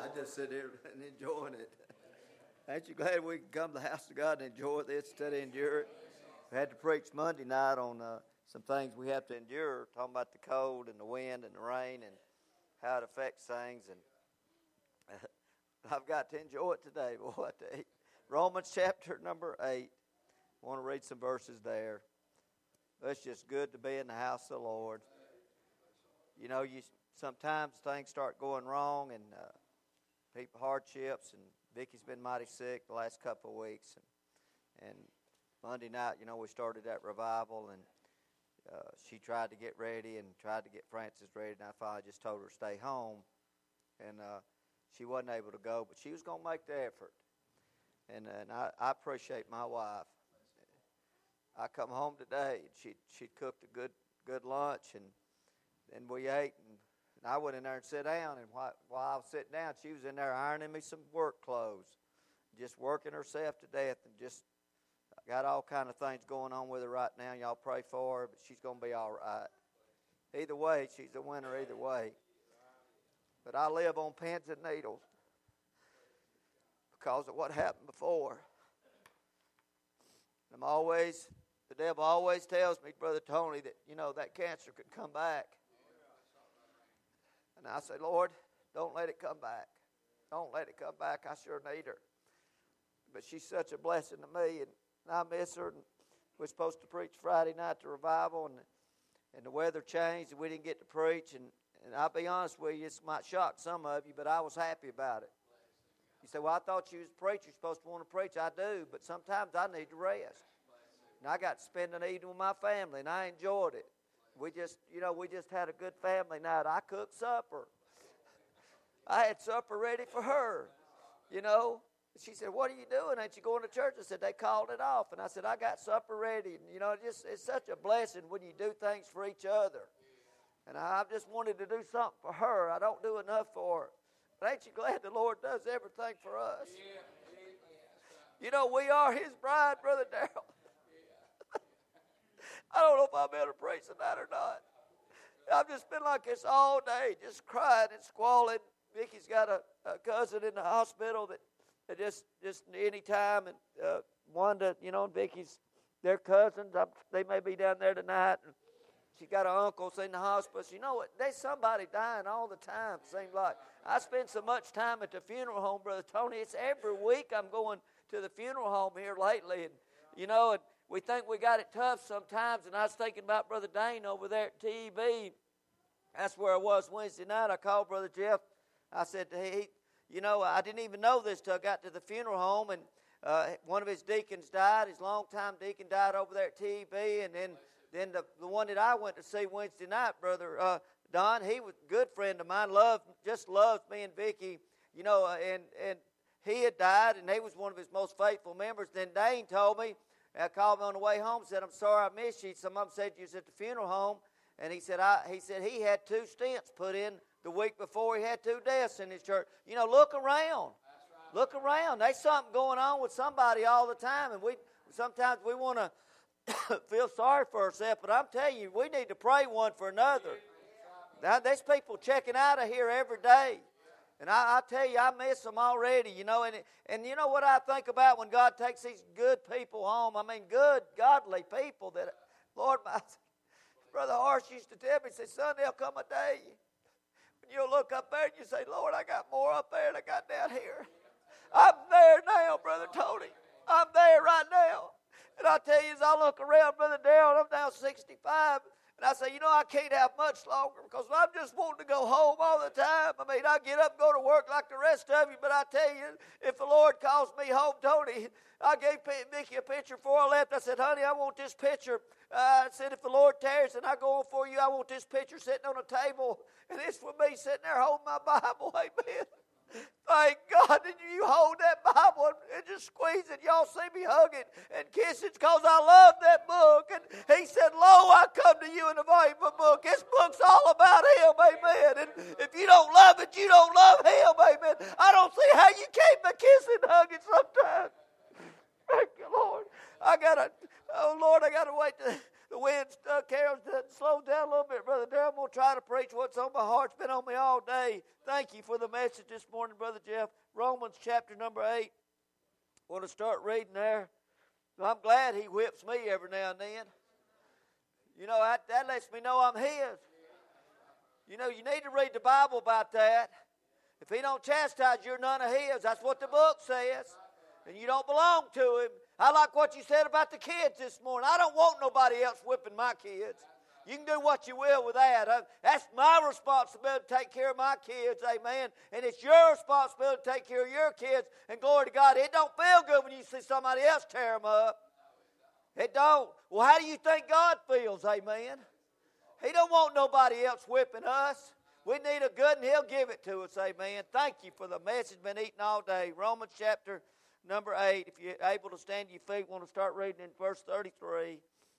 just sit here and enjoying it. Ain't you glad we can come to the house of God and enjoy this instead of endure it? We had to preach Monday night on some things we have to endure, talking about the cold and the wind and the rain and how it affects things. And I've got to enjoy it today, boy. I tell you. Romans chapter number 8. I want to read some verses there. It's just good to be in the house of the Lord. You know, sometimes things start going wrong and people hardships, and Vicky's been mighty sick the last couple of weeks. And Monday night, you know, we started that revival, and she tried to get ready and tried to get Francis ready, and I finally just told her to stay home. And she wasn't able to go, but she was going to make the effort. And I appreciate my wife. I come home today, and she'd cooked a good lunch, and then we ate, and I went in there and sat down, and while I was sitting down, she was in there ironing me some work clothes, just working herself to death, and just got all kind of things going on with her right now. Y'all pray for her, but she's going to be all right. Either way, she's a winner either way. But I live on pins and needles because of what happened before. The devil always tells me, Brother Tony, that, you know, that cancer could come back. And I say, Lord, don't let it come back. Don't let it come back. I sure need her. But she's such a blessing to me, and I miss her. And we're supposed to preach Friday night to revival, and the weather changed, and we didn't get to preach. And I'll be honest with you, this might shock some of you, but I was happy about it. You say, well, I thought you was a preacher. You're supposed to want to preach. I do, but sometimes I need to rest. And I got to spend an evening with my family, and I enjoyed it. We just had a good family night. I cooked supper. I had supper ready for her, you know. She said, what are you doing? Ain't you going to church? I said, they called it off. And I said, I got supper ready. And, you know, it's such a blessing when you do things for each other. And I just wanted to do something for her. I don't do enough for her. But ain't you glad the Lord does everything for us? You know, we are His bride, Brother Darrell. I don't know if I'm able to preach tonight or not. I've just been like this all day, just crying and squalling. Vicky's got a cousin in the hospital that just any time, and Wanda, you know, and Vicky's, their cousins. They may be down there tonight. And she's got an uncle in the hospice. You know what? There's somebody dying all the time, it seems like. I spend so much time at the funeral home, Brother Tony. It's every week I'm going to the funeral home here lately. And, you know, and we think we got it tough sometimes. And I was thinking about Brother Dane over there at TEB. That's where I was Wednesday night. I called Brother Jeff. I said, hey, you know, I didn't even know this till I got to the funeral home. And one of his deacons died. His longtime deacon died over there at TEB. And then the one that I went to see Wednesday night, Brother Don, he was a good friend of mine, just loves me and Vicky, you know, and he had died, and he was one of his most faithful members. Then Dane told me, I called me on the way home, said, I'm sorry I missed you. Some of them said you was at the funeral home, and he said he had 2 stents put in the week before. He had 2 deaths in his church. You know, look around. Right. Look around. There's something going on with somebody all the time, and sometimes we want to feel sorry for ourselves, but I'm telling you, we need to pray one for another. Now, there's people checking out of here every day. And I tell you, I miss them already, you know. And you know what I think about when God takes these good people home? I mean, good, godly people that, Lord, my Brother Harsh used to tell me, he said, son, there'll come a day when you'll look up there and you say, Lord, I got more up there than I got down here. I'm there now, Brother Tony. I'm there right now. And I tell you, as I look around, Brother Darrell, I'm now 65, and I say, you know, I can't have much longer because I'm just wanting to go home all the time. I mean, I get up and go to work like the rest of you, but I tell you, if the Lord calls me home, Tony, I gave Mickey a picture before I left. I said, honey, I want this picture. I said, if the Lord tarries and I go on for you, I want this picture sitting on a table, and it's for me sitting there holding my Bible. Amen. Thank God that you hold that Bible and just squeeze it. Y'all see me hugging and kissing because I love that book. And he said, lo, I come to you in the volume of a book. This book's all about him, amen. And if you don't love it, you don't love him, amen. I don't see how you can't be kissing and hugging sometimes. Thank you, Lord. I got to wait The wind's Carol's slowed down a little bit, Brother Darrell. I'm going to try to preach what's on my heart. It's been on me all day. Thank you for the message this morning, Brother Jeff. Romans chapter number 8. I want to start reading there. I'm glad he whips me every now and then. You know, that lets me know I'm his. You know, you need to read the Bible about that. If he don't chastise you, you're none of his. That's what the book says. And you don't belong to him. I like what you said about the kids this morning. I don't want nobody else whipping my kids. You can do what you will with that. That's my responsibility to take care of my kids, amen. And it's your responsibility to take care of your kids. And glory to God, it don't feel good when you see somebody else tear them up. It don't. Well, how do you think God feels, amen? He don't want nobody else whipping us. We need a good and he'll give it to us, amen. Thank you for the message. Been eating all day. Romans chapter number 8. If you're able to stand to your feet, I want to start reading in verse 33.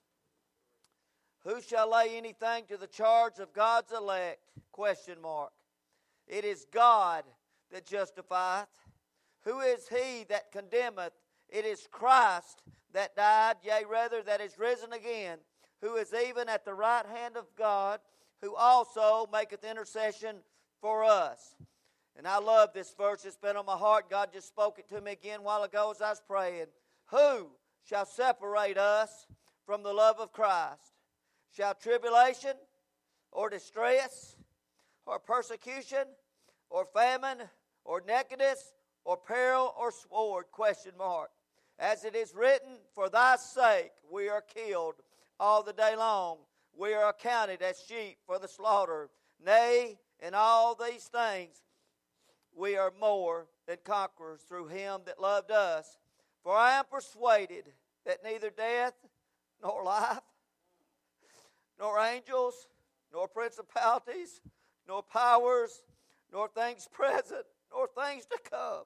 Who shall lay anything to the charge of God's elect? Question mark. It is God that justifieth. Who is he that condemneth? It is Christ that died, yea, rather, that is risen again, who is even at the right hand of God, who also maketh intercession for us. And I love this verse. It's been on my heart. God just spoke it to me again a while ago as I was praying. Who shall separate us from the love of Christ? Shall tribulation or distress or persecution or famine or nakedness or peril or sword? Question mark. As it is written, for thy sake we are killed all the day long. We are accounted as sheep for the slaughter. Nay, in all these things we are more than conquerors through him that loved us. For I am persuaded that neither death, nor life, nor angels, nor principalities, nor powers, nor things present, nor things to come.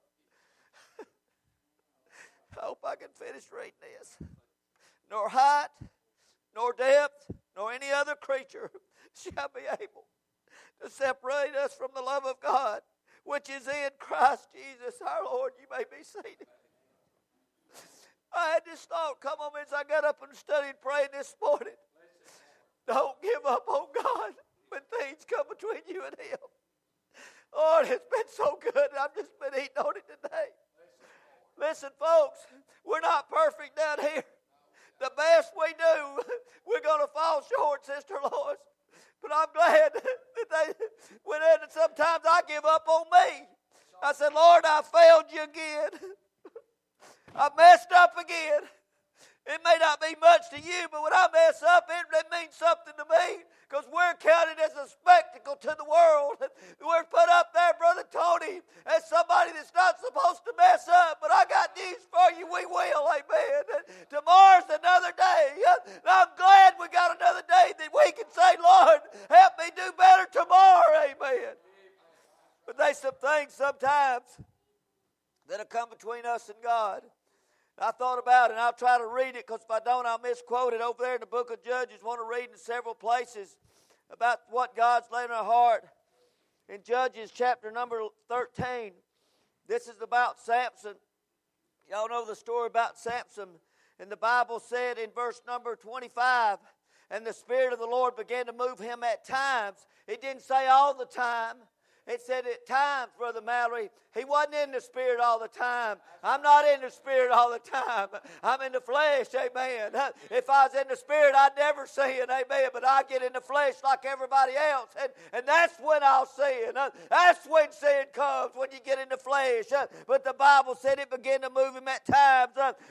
I hope I can finish reading this. Nor height, nor depth, nor any other creature shall be able to separate us from the love of God, which is in Christ Jesus our Lord. You may be seated. I had this thought come on me as I got up and studied praying this morning. Don't give up on God when things come between you and Him. Lord, it's been so good. I've just been eating on it today. Listen, folks, we're not perfect down here. The best we do, we're going to fall short, Sister Lois. But I'm glad that sometimes I give up on me. I said, Lord, I failed you again. I messed up again. It may not be much to you, but when I mess up, it means something to me. Because we're counted as a spectacle to the world. We're put up there, Brother Tony, as somebody that's not supposed to mess up. But I got news for you, we will, amen. Tomorrow's another day. I'm glad we got another day that we can say, Lord, help me do better tomorrow, amen. But there's some things sometimes that have come between us and God. I thought about it, and I'll try to read it, because if I don't, I'll misquote it. Over there in the book of Judges, I want to read in several places about what God's laid in our heart. In Judges chapter number 13, this is about Samson. Y'all know the story about Samson. And the Bible said in verse number 25, and the Spirit of the Lord began to move him at times. It didn't say all the time. It said at times, Brother Mallory, he wasn't in the Spirit all the time. I'm not in the Spirit all the time. I'm in the flesh, amen. If I was in the Spirit, I'd never sin, amen. But I get in the flesh like everybody else. And that's when I'll sin. That's when sin comes, when you get in the flesh. But the Bible said it began to move him at times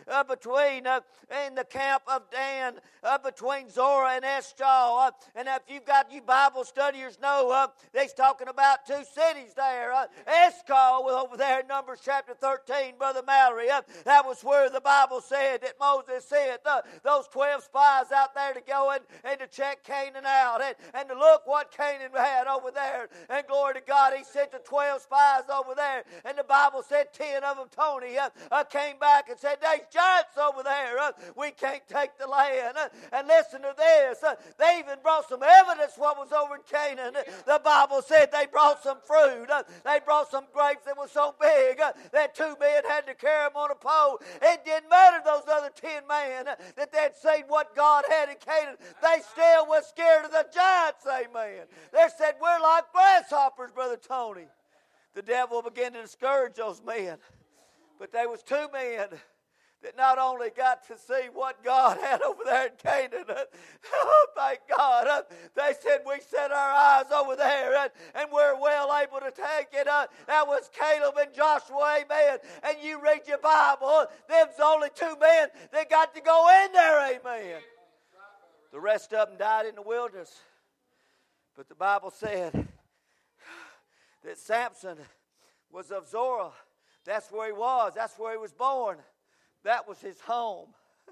in the camp of Dan, between Zorah and Eshtaol. And if you've got you Bible studiers know, they's talking about two cities there. Eshtaol was over there in Numbers chapter 13, Brother Mallory. That was where the Bible said that Moses sent those 12 spies out there to go and to check Canaan out and to look what Canaan had over there. And glory to God, he sent the 12 spies over there. And the Bible said 10 of them, Tony, came back and said, there's giants over there. We can't take the land. And listen to this. They even brought some evidence what was over in Canaan. The Bible said they brought some some fruit. They brought some grapes that were so big that 2 men had to carry them on a pole. It didn't matter those other 10 men that they'd seen what God had in Canaan. They still was scared of the giants, amen. They said, we're like grasshoppers, Brother Tony. The devil began to discourage those men. But there was 2 men that not only got to see what God had over there in Canaan, oh, thank God, they said, we set our eyes over there and we're well able to take it. That was Caleb and Joshua, amen. And you read your Bible, them's only 2 men that got to go in there, amen. The rest of them died in the wilderness. But the Bible said that Samson was of Zorah. That's where he was. That's where he was born. That was his home.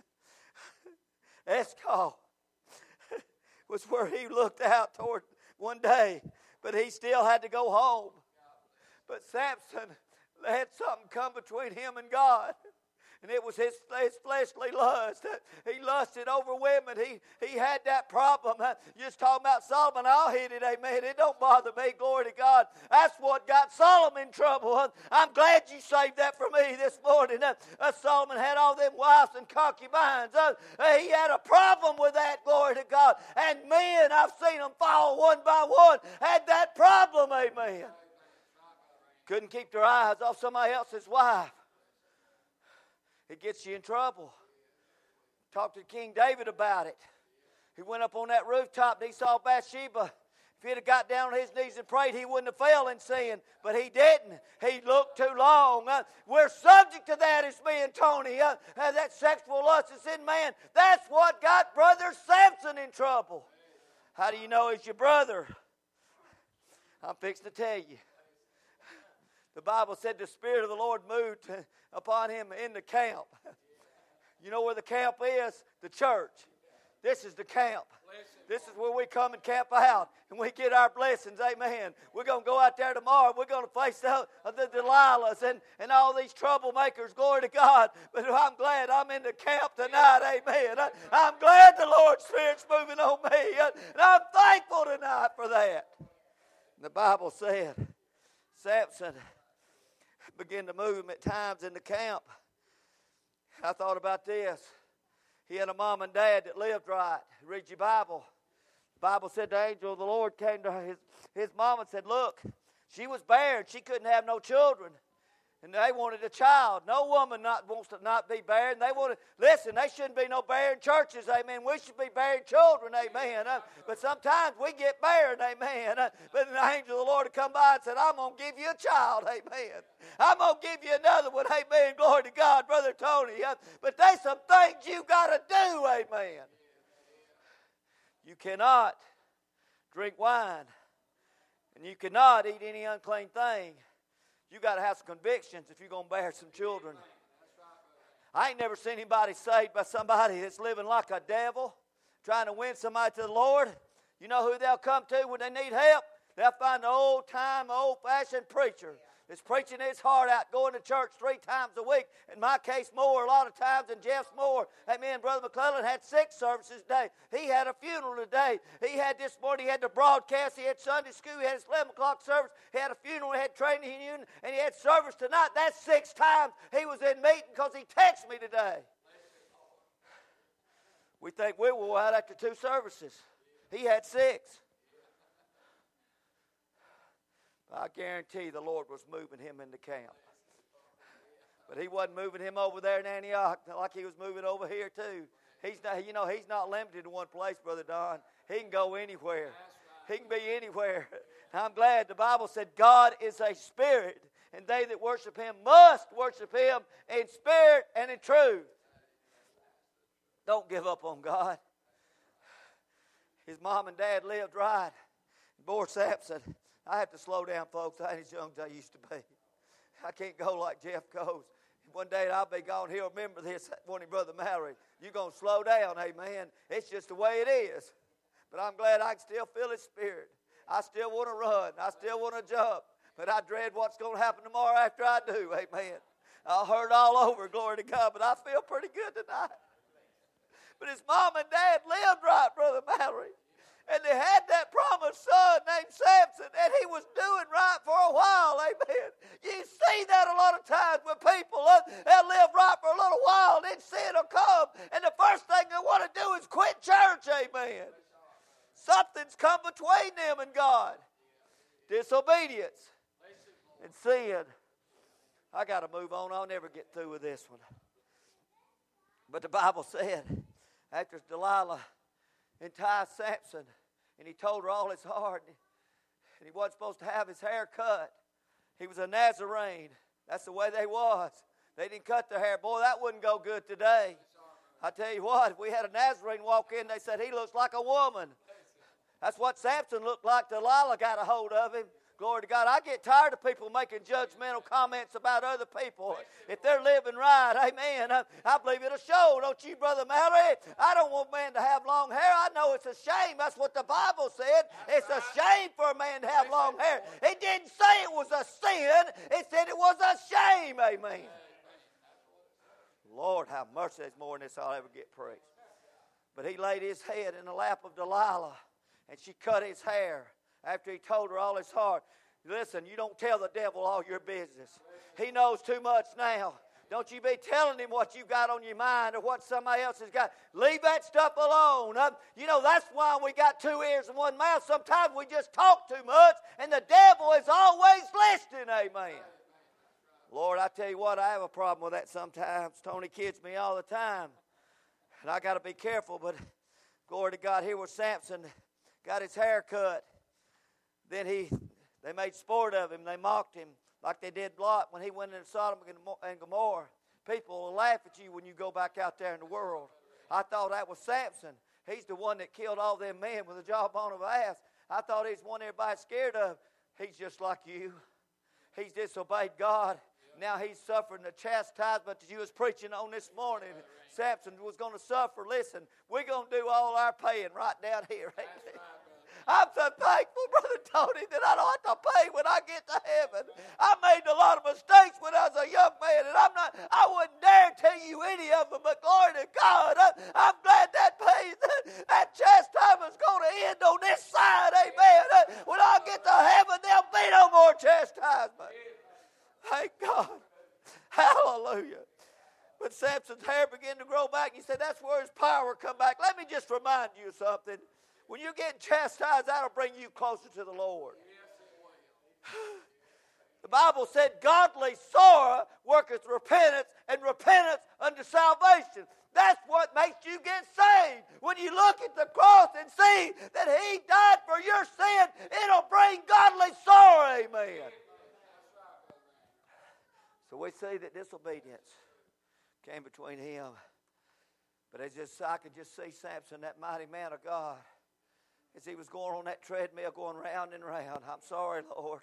Eshcol was where he looked out toward one day, but he still had to go home. But Samson had something come between him and God. And it was his fleshly lust. He lusted over women. He had that problem. You're just talking about Solomon. I'll hit it, amen. It don't bother me, glory to God. That's what got Solomon in trouble. I'm glad you saved that for me this morning. Solomon had all them wives and concubines. He had a problem with that, glory to God. And men, I've seen them fall one by one, had that problem, amen. Couldn't keep their eyes off somebody else's wife. It gets you in trouble. Talked to King David about it. He went up on that rooftop and he saw Bathsheba. If he'd have got down on his knees and prayed, he wouldn't have fell in sin. But he didn't. He looked too long. We're subject to that as me and Tony. That sexual lust is in man. That's what got Brother Samson in trouble. How do you know he's your brother? I'm fixing to tell you. The Bible said the Spirit of the Lord moved upon him in the camp. You know where the camp is? The church. This is the camp. This is where we come and camp out and we get our blessings, amen. We're going to go out there tomorrow. We're going to face the Delilahs and all these troublemakers, glory to God. But I'm glad I'm in the camp tonight, amen. I'm glad the Lord's Spirit's moving on me. And I'm thankful tonight for that. The Bible said Samson began to move him at times in the camp. I thought about this. He had a mom and dad that lived right. Read your Bible. The Bible said the angel of the Lord came to his mom and said, look, she was barren. She couldn't have no children. And they wanted a child. No woman wants to not be barren. Listen, they shouldn't be no barren churches, amen. We should be barren children, amen. But sometimes we get barren, amen. But the angel of the Lord come by and said, I'm going to give you a child, amen. I'm going to give you another one, amen. Glory to God, Brother Tony. But there's some things you got to do, amen. You cannot drink wine. And you cannot eat any unclean thing. You got to have some convictions if you're going to bear some children. I ain't never seen anybody saved by somebody that's living like a devil, trying to win somebody to the Lord. You know who they'll come to when they need help? They'll find an old-time, old-fashioned preacher that's preaching his heart out, going to church 3 times a week. In my case, more a lot of times than Jeff's more. Amen. Brother McClellan had 6 services today. He had a funeral today. He had this morning, he had the broadcast. He had Sunday school. He had his 11 o'clock service. He had a funeral. He had training union. And he had service tonight. That's 6 times he was in meeting because he texted me today. We think we were out after 2 services. He had 6. I guarantee the Lord was moving him into camp. But he wasn't moving him over there in Antioch like he was moving over here too. He's not limited to one place, Brother Don. He can go anywhere. He can be anywhere. And I'm glad the Bible said God is a spirit, and they that worship him must worship him in spirit and in truth. Don't give up on God. His mom and dad lived right. Bore Samson. I have to slow down, folks. I ain't as young as I used to be. I can't go like Jeff goes. One day I'll be gone. He'll remember this when he Brother Mallory. You're going to slow down, amen. It's just the way it is. But I'm glad I can still feel his spirit. I still want to run. I still want to jump. But I dread what's going to happen tomorrow after I do, amen. I'll hurt all over, glory to God. But I feel pretty good tonight. But his mom and dad lived right, Brother Mallory. And they had that promised son named Samson, and he was doing right for a while, amen. You see that a lot of times with people. They'll live right for a little while, then sin will come, and the first thing they want to do is quit church, amen. Something's come between them and God. Disobedience and sin. I got to move on. I'll never get through with this one. But the Bible said, after Delilah enticed Samson, and he told her all his heart, and he wasn't supposed to have his hair cut. He was a Nazarene. That's the way they was. They didn't cut their hair. Boy, that wouldn't go good today. I tell you what, if we had a Nazarene walk in, they said he looks like a woman. That's what Samson looked like. Delilah got a hold of him. Glory to God. I get tired of people making judgmental comments about other people. If they're living right, amen, I believe it'll show, don't you, Brother Mallory? I don't want man to have long hair. I know it's a shame. That's what the Bible said. It's a shame for a man to have long hair. It didn't say it was a sin. It said it was a shame, amen. Lord, have mercy. There's more than this I'll ever get preached. But he laid his head in the lap of Delilah, and she cut his hair. After he told her all his heart, listen, you don't tell the devil all your business. He knows too much now. Don't you be telling him what you got on your mind or what somebody else has got. Leave that stuff alone. You know, that's why we got 2 ears and 1 mouth. Sometimes we just talk too much, and the devil is always listening, amen. Lord, I tell you what, I have a problem with that sometimes. Tony kids me all the time, and I got to be careful, but glory to God, here was Samson, got his hair cut. Then they made sport of him. They mocked him like they did Lot when he went into Sodom and Gomorrah. People will laugh at you when you go back out there in the world. I thought that was Samson. He's the one that killed all them men with the jawbone of an ass. I thought he's one everybody's scared of. He's just like you. He's disobeyed God. Now he's suffering the chastisement that you was preaching on this morning. Samson was going to suffer. Listen, we're going to do all our paying right down here. I'm so thankful, Brother Tony, that I don't have to pay when I get to heaven. I made a lot of mistakes when I was a young man, and I wouldn't dare tell you any of them, but glory to God, I'm glad that that chastisement's going to end on this side, amen. When I get to heaven, there'll be no more chastisement. Thank God. Hallelujah. But Samson's hair began to grow back. He said, that's where his power come back. Let me just remind you of something. When you're getting chastised, that'll bring you closer to the Lord. The Bible said, godly sorrow worketh repentance, and repentance unto salvation. That's what makes you get saved. When you look at the cross and see that He died for your sin, it'll bring godly sorrow, amen. So we see that disobedience came between him. But I could just see Samson, that mighty man of God, as he was going on that treadmill, going round and round. I'm sorry, Lord.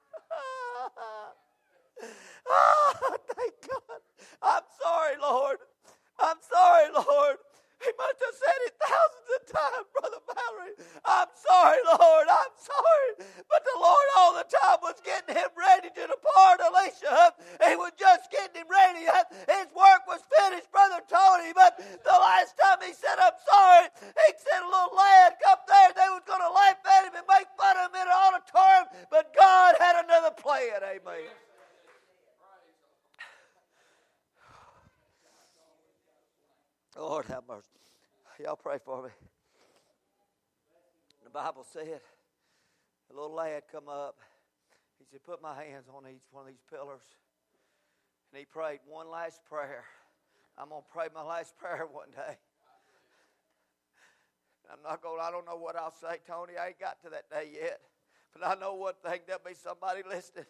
Oh, thank God. I'm sorry, Lord. I'm sorry, Lord. He must have said it thousands of times, Brother Mallory. I'm sorry, Lord. I'm sorry. But the Lord all the time was getting him ready to depart, Alicia. He was just getting him ready. His work was finished, Brother Tony. But the last time he said, I'm sorry, he said a little lad up there, they was going to laugh at him and make fun of him in an auditorium. But God had another plan, amen. Lord have mercy. Y'all pray for me. The Bible said, a little lad come up. He said, put my hands on each one of these pillars. And he prayed one last prayer. I'm going to pray my last prayer one day. I don't know what I'll say, Tony. I ain't got to that day yet. But I know one thing, there'll be somebody listening.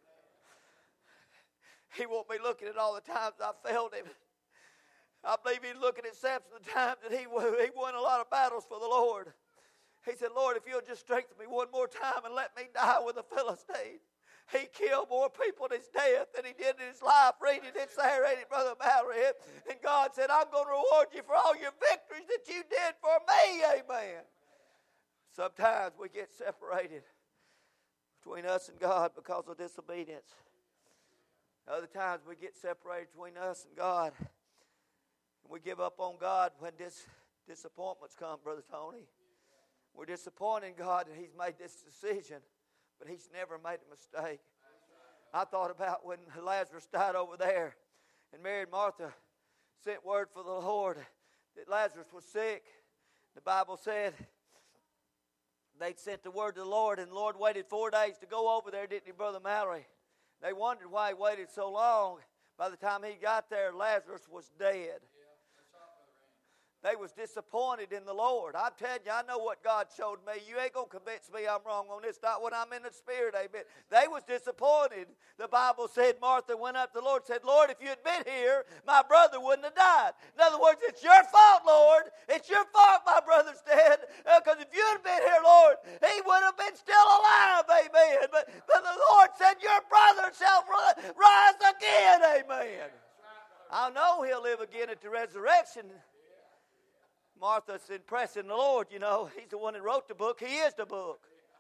He won't be looking at all the times I failed him. I believe he's looking at Samson the times that he won a lot of battles for the Lord. He said, Lord, if you'll just strengthen me one more time and let me die with the Philistine. He killed more people in his death than he did in his life. Read it, it's there, read it, Brother Mallory. And God said, I'm going to reward you for all your victories that you did for me, amen. Sometimes we get separated between us and God because of disobedience. Other times we get separated between us and God. We give up on God when disappointments come, Brother Tony. We're disappointed in God that He's made this decision, but He's never made a mistake. I thought about when Lazarus died over there, and Mary and Martha sent word for the Lord that Lazarus was sick. The Bible said they'd sent the word to the Lord, and the Lord waited 4 days to go over there, didn't He, Brother Mallory? They wondered why He waited so long. By the time He got there, Lazarus was dead. They was disappointed in the Lord. I'm telling you, I know what God showed me. You ain't going to convince me I'm wrong on this. Not when I'm in the Spirit, amen. They was disappointed. The Bible said Martha went up to the Lord and said, Lord, if you had been here, my brother wouldn't have died. In other words, it's your fault, Lord. It's your fault my brother's dead. Because if you had been here, Lord, he would have been still alive, amen. But the Lord said, your brother shall rise again, amen. I know he'll live again at the resurrection. Martha's impressing the Lord, you know. He's the one that wrote the book. He is the book.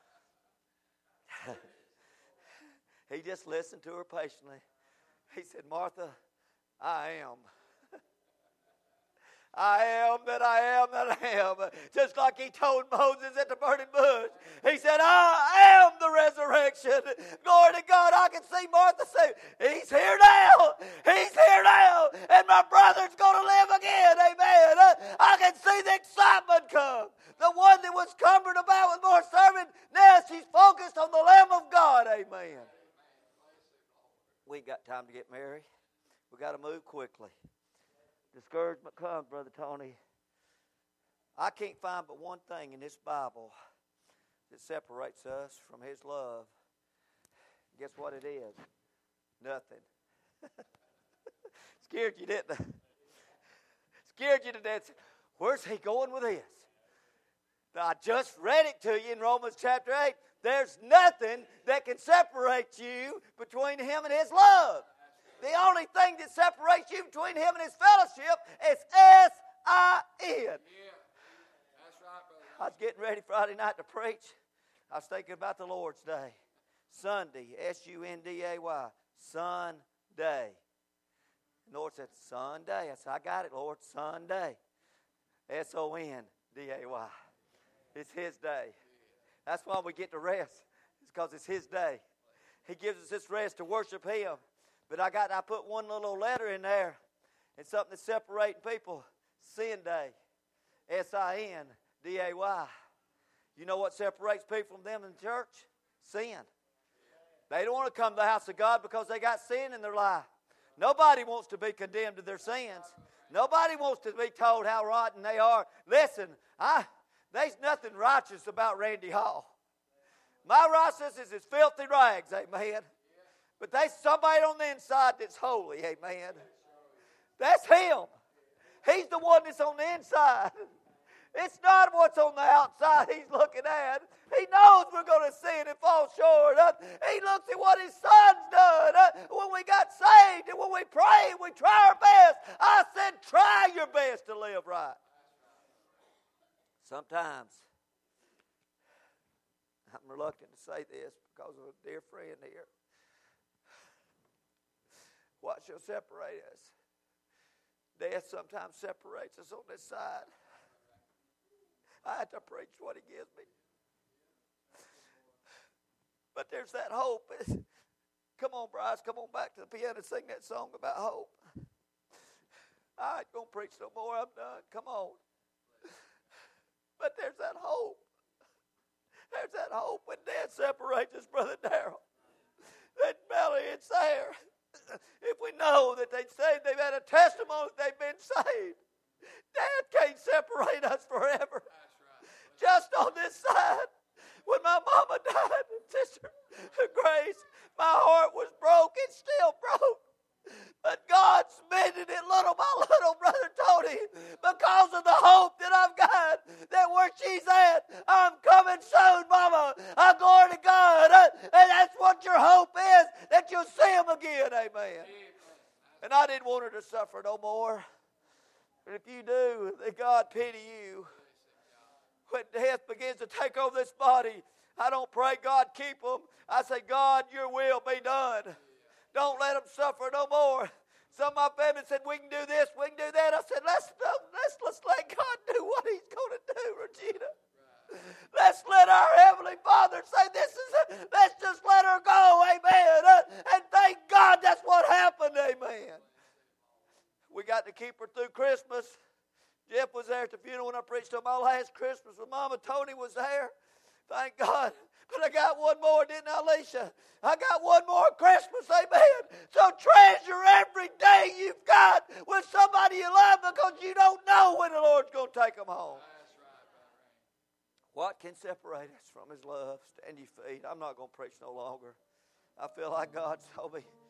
He just listened to her patiently. He said, Martha, I am. I am that I am that I am. Just like He told Moses at the burning bush. He said, I am the resurrection. Glory to God. I can see Martha say, He's here now. He's here now. And my brother's going to live again. Amen. I can see the excitement come. The one that was cumbered about with more servant, now she's focused on the Lamb of God. Amen. We ain't got time to get married. We got to move quickly. Discouragement comes, Brother Tony. I can't find but one thing in this Bible that separates us from His love. Guess what it is? Nothing. Scared you, didn't I? Scared you to death. Where's he going with this? I just read it to you in Romans chapter 8. There's nothing that can separate you between Him and His love. The only thing that separates you between Him and His fellowship is S-I-N. Yeah, that's right, brother. I was getting ready Friday night to preach. I was thinking about the Lord's Day. Sunday, S-U-N-D-A-Y. Sunday. The Lord said, Sunday. I said, I got it, Lord. Sunday. S-O-N-D-A-Y. It's His day. That's why we get to rest. It's because it's His day. He gives us this rest to worship Him. But I put one little letter in there. It's something that's separating people. Sin day. S-I-N-D-A-Y. You know what separates people from them in church? Sin. They don't want to come to the house of God because they got sin in their life. Nobody wants to be condemned to their sins. Nobody wants to be told how rotten they are. Listen, there's nothing righteous about Randy Hall. My righteousness is filthy rags, amen. But there's somebody on the inside that's holy, amen. That's Him. He's the one that's on the inside. It's not what's on the outside He's looking at. He knows we're going to sin and fall short. He looks at what His Son's done. When we got saved and when we pray, we try our best. I said, try your best to live right. Sometimes, I'm reluctant to say this because of a dear friend here. What shall separate us? Death sometimes separates us on this side. I have to preach what He gives me. But there's that hope. Come on, Bryce, come on back to the piano and sing that song about hope. I ain't going to preach no more. I'm done. Come on. But there's that hope. There's that hope when death separates us, Brother Darrell. That belly, it's there. If we know that they've had a testimony that they've been saved, death can't separate us forever. Right. Just on this side, when my mama died, Sister Grace, my heart was broke. It's still broke. But God's mending it little by little, Brother Tony, because of the hope that I've got, that where she's at, I'm coming soon, Mama. Glory to God. And that's what your hope is, that you'll see Him again. Amen. And I didn't want her to suffer no more. But if you do, then God pity you. When death begins to take over this body, I don't pray God keep them. I say, God, your will be done. Don't let them suffer no more. Some of my family said, we can do this, we can do that. I said, let's let God do what He's going to do, Regina. Right. Let's let our Heavenly Father say, let's just let her go, amen. And thank God that's what happened, amen. We got to keep her through Christmas. Jeff was there at the funeral when I preached on my last Christmas when Mama Tony was there. Thank God. But I got one more, didn't I, Alicia? I got one more Christmas, amen. So treasure every day you've got with somebody you love because you don't know when the Lord's going to take them home. What can separate us from His love? Stand your feet. I'm not going to preach no longer. I feel like God told me.